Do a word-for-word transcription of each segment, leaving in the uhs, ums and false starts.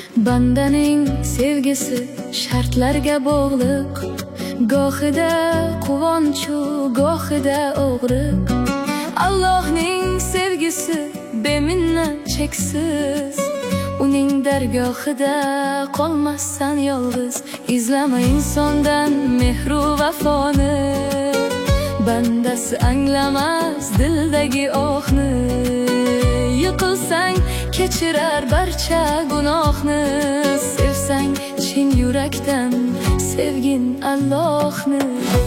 Bandaning sevgisi shartlarga bog'liq, gohida quvonchu gohida og'riq. Allohning sevgisi beminnat cheksiz, uning dargohida qolmassan yolg'iz. Izlama insondan mehru vafoni, bandasi anglamas dildagi ohni. Yiqilsang kechirar barcha gunohni, sevsang chin yurakdan sevgin Allohni.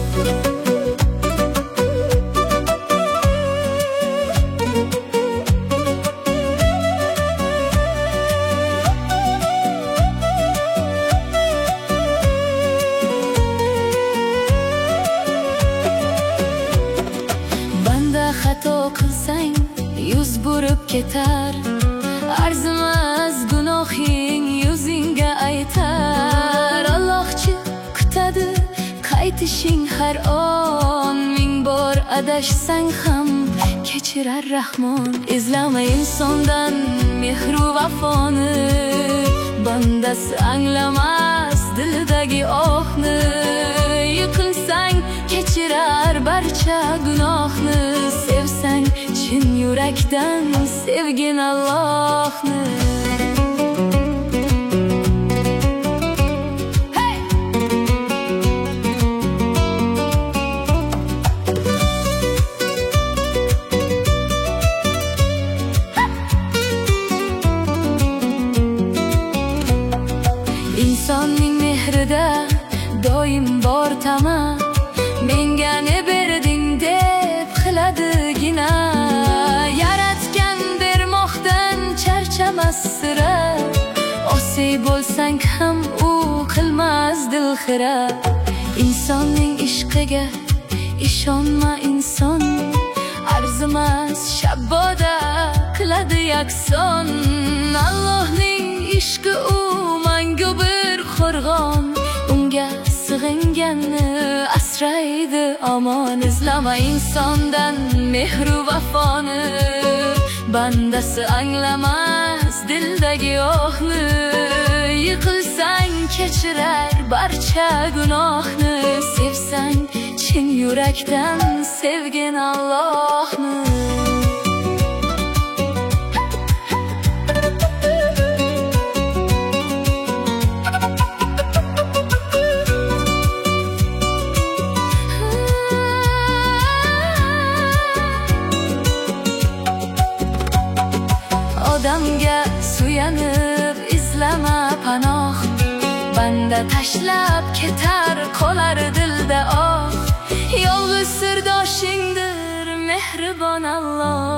Xato qilsang yuz burib ketar, arzimas gunohing yuzingga aytar. Allohchi kutadi qaytishing har on, ming bor adashsang ham kechirar Rahmon. Izlama insondan mehru vafoni, bandasi anglamas dildagi ohni. Yiqilsang kechirar barcha gunohni, sevsang chin yurakdan sevgin Allohni. Hey! Insonning mehrida doim bor tama, menga ne berding deb qiladigina. Yaratgan bermoqdan charchamas sira, osiy bo'lsang ham u qilmas dilxira. Insonning ishqiga ishonma inson, arzimas shabboda qiladi yakson. Allohning ishqi u mangu bir qo'rg'on, unga sig'inganni asraydi omon. Izlama insondan mehru vafoni, bandasi anglamas dildagi ohni. Yiqilsang kechirar barcha gunohni, sevsang chin yurakdan sevgin Allohni. Odamga suyanib izlama panoh, banda tashlab ketar qolar dilda oh. Yolg'iz sirdoshingdir mehribon Alloh.